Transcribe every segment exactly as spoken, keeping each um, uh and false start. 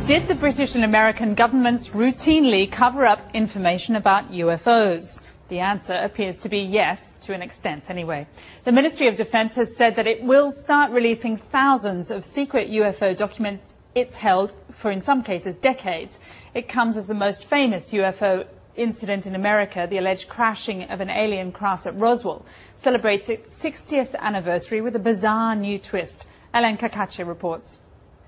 Did the British and American governments routinely cover up information about U F Os? The answer appears to be yes, to an extent anyway. The Ministry of Defence has said that it will start releasing thousands of secret U F O documents it's held for, in some cases, decades. It comes as the most famous U F O incident in America, the alleged crashing of an alien craft at Roswell, celebrates its sixtieth anniversary with a bizarre new twist. Ellen Kakache reports.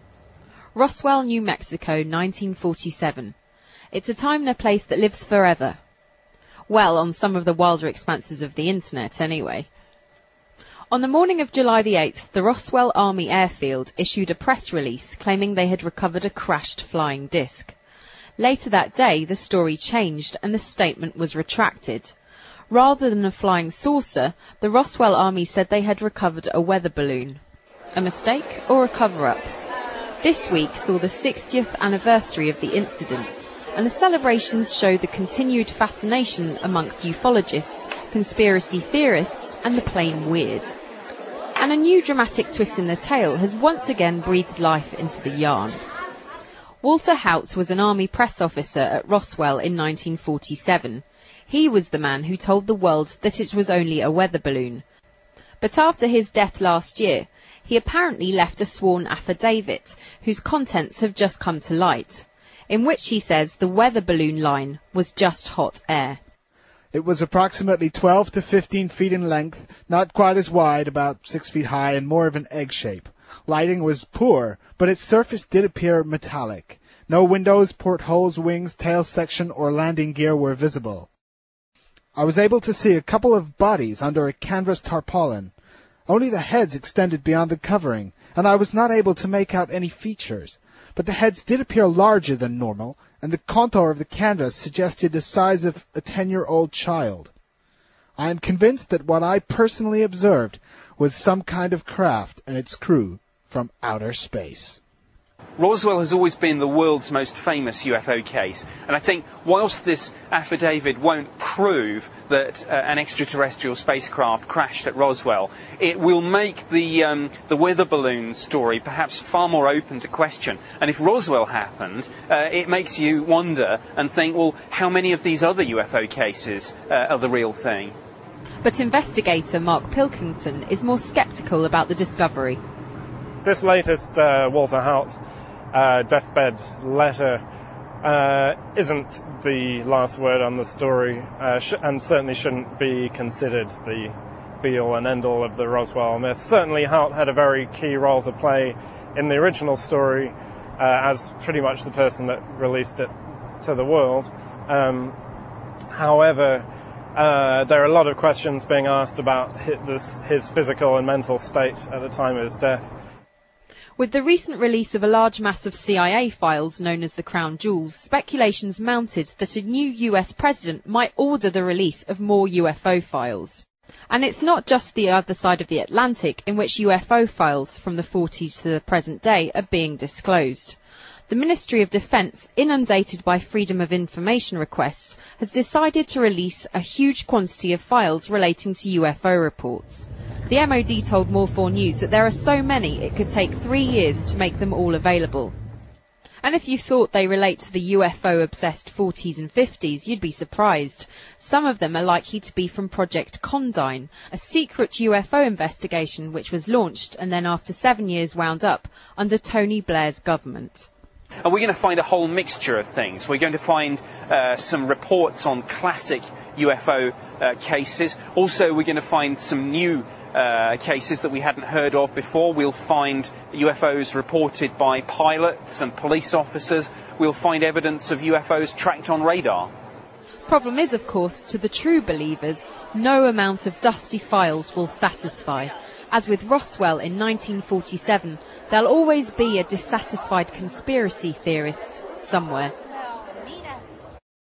Roswell, New Mexico, nineteen forty-seven. It's a time and a place that lives forever. Well, on some of the wilder expanses of the internet, anyway. On the morning of July the eighth, the Roswell Army Airfield issued a press release claiming they had recovered a crashed flying disc. Later that day, the story changed and the statement was retracted. Rather than a flying saucer, the Roswell Army said they had recovered a weather balloon. A mistake or a cover-up? This week saw the sixtieth anniversary of the incident, and the celebrations show the continued fascination amongst ufologists, conspiracy theorists and the plain weird. And a new dramatic twist in the tale has once again breathed life into the yarn. Walter Haut was an army press officer at Roswell in nineteen forty-seven. He was the man who told the world that it was only a weather balloon. But after his death last year, he apparently left a sworn affidavit, whose contents have just come to light, in which he says the weather balloon line was just hot air. It was approximately twelve to fifteen feet in length, not quite as wide, about six feet high, and more of an egg shape. Lighting was poor, but its surface did appear metallic. No windows, portholes, wings, tail section, or landing gear were visible. I was able to see a couple of bodies under a canvas tarpaulin. Only the heads extended beyond the covering, and I was not able to make out any features. But the heads did appear larger than normal, and the contour of the canvas suggested the size of a ten-year-old child. I am convinced that what I personally observed was some kind of craft and its crew from outer space. Roswell has always been the world's most famous U F O case, and I think whilst this affidavit won't prove that uh, an extraterrestrial spacecraft crashed at Roswell, it will make the, um, the weather balloon story perhaps far more open to question. And if Roswell happened, uh, it makes you wonder and think, well, how many of these other U F O cases uh, are the real thing? But investigator Mark Pilkington is more sceptical about the discovery. This latest uh, Walter Haut uh, deathbed letter uh, isn't the last word on the story, uh, sh- and certainly shouldn't be considered the be-all and end-all of the Roswell myth. Certainly Haut had a very key role to play in the original story uh, as pretty much the person that released it to the world. Um, however, uh, there are a lot of questions being asked about his, this, his physical and mental state at the time of his death. With the recent release of a large mass of C I A files known as the Crown Jewels, speculations mounted that a new U S president might order the release of more U F O files. And it's not just the other side of the Atlantic in which U F O files from the forties to the present day are being disclosed. The Ministry of Defence, inundated by freedom of information requests, has decided to release a huge quantity of files relating to U F O reports. The M O D told More four News that there are so many it could take three years to make them all available. And if you thought they relate to the U F O-obsessed forties and fifties, you'd be surprised. Some of them are likely to be from Project Condign, a secret U F O investigation which was launched and then after seven years wound up under Tony Blair's government. And we're going to find a whole mixture of things. We're going to find uh, some reports on classic U F O uh, cases. Also, we're going to find some new uh, cases that we hadn't heard of before. We'll find U F Os reported by pilots and police officers. We'll find evidence of U F Os tracked on radar. Problem is, of course, to the true believers, no amount of dusty files will satisfy. As with Roswell in nineteen forty-seven, there'll always be a dissatisfied conspiracy theorist somewhere.